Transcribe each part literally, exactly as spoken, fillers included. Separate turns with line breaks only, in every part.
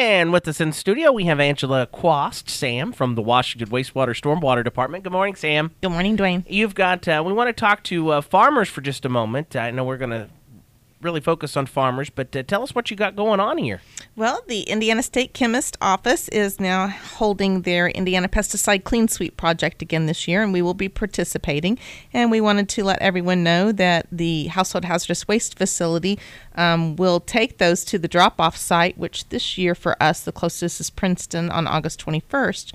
And with us in studio, we have Angela Quast, Sam, from the Washington Wastewater Stormwater Department. Good morning, Sam.
Good morning, Dwayne.
You've got, uh, we want to talk to uh, farmers for just a moment. I know we're going to really focus on farmers, but uh, tell us what you got going on here.
Well, the Indiana State Chemist Office is now holding their Indiana Pesticide Clean Sweep project again this year, and we will be participating. And we wanted to let everyone know that the Household Hazardous Waste Facility um, will take those to the drop-off site, which this year for us, the closest is Princeton on August twenty-first.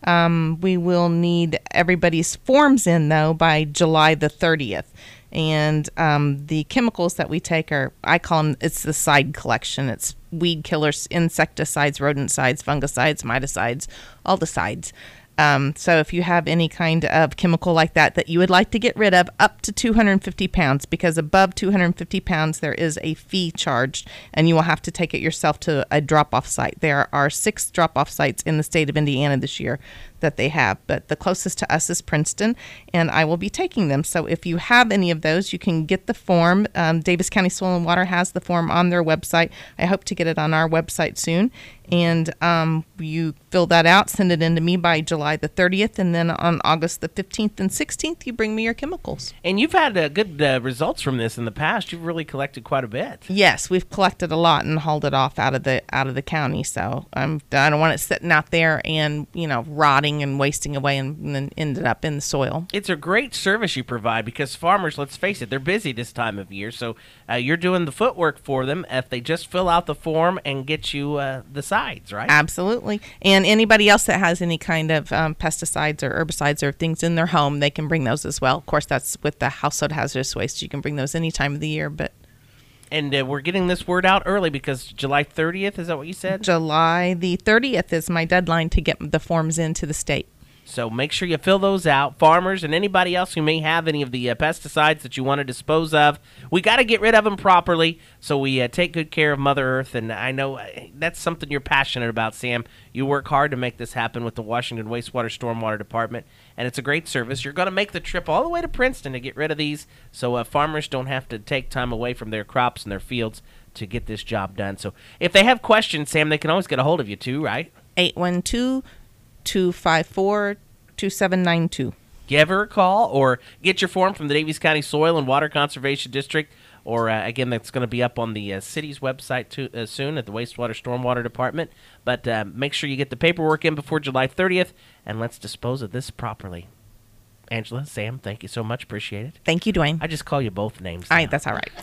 Um, we will need everybody's forms in, though, by July the thirtieth. And um, the chemicals that we take are, I call them, it's the side collection. It's weed killers, insecticides, rodenticides, fungicides, miticides, all the sides. Um, so if you have any kind of chemical like that that you would like to get rid of, up to two hundred fifty pounds, because above two hundred fifty pounds, there is a fee charged, and you will have to take it yourself to a drop-off site. There are six drop-off sites in the state of Indiana this year that they have, but the closest to us is Princeton, and I will be taking them. So if you have any of those, you can get the form. Um, Davis County Soil and Water has the form on their website. I hope to get it on our website soon. And um, you fill that out, send it in to me by July the thirtieth, and then on August the fifteenth and sixteenth, you bring me your chemicals.
And you've had uh, good uh, results from this in the past. You've really collected quite a bit.
Yes, we've collected a lot and hauled it off out of the out of the county. So I'm, I don't want it sitting out there and, you know, rotting and wasting away and, and then ended up in the soil.
It's a great service you provide because farmers, let's face it, they're busy this time of year. So uh, you're doing the footwork for them if they just fill out the form and get you uh, the sides, right?
Absolutely. And anybody else that has any kind of um, pesticides or herbicides or things in their home, they can bring those as well. Of course, that's with the household hazardous waste. You can bring those any time of the year, but
And uh, we're getting this word out early because July thirtieth, is that what you said?
July the thirtieth is my deadline to get the forms into the state.
So make sure you fill those out. Farmers and anybody else who may have any of the uh, pesticides that you want to dispose of, we got to get rid of them properly so we uh, take good care of Mother Earth. And I know uh, that's something you're passionate about, Sam. You work hard to make this happen with the Washington Wastewater Stormwater Department, and it's a great service. You're going to make the trip all the way to Princeton to get rid of these so uh, farmers don't have to take time away from their crops and their fields to get this job done. So if they have questions, Sam, they can always get a hold of you too, right?
eight one two, two five four, two seven nine two.
Give her a call or get your form from the Daviess County Soil and Water Conservation District, or uh, again, that's going to be up on the uh, city's website too, uh, soon at the Wastewater Stormwater Department. But uh, make sure you get the paperwork in before July thirtieth, and let's dispose of this properly. Angela, Sam, thank you so much. Appreciate it.
Thank you, Dwayne.
I just call you both names.
I,
now.
that's all right.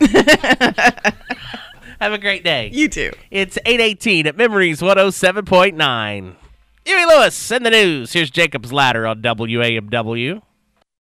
Have a great day.
You too.
It's eight eighteen at Memories one oh seven point nine. Huey Lewis in the news. Here's Jacob's Ladder on W A M W.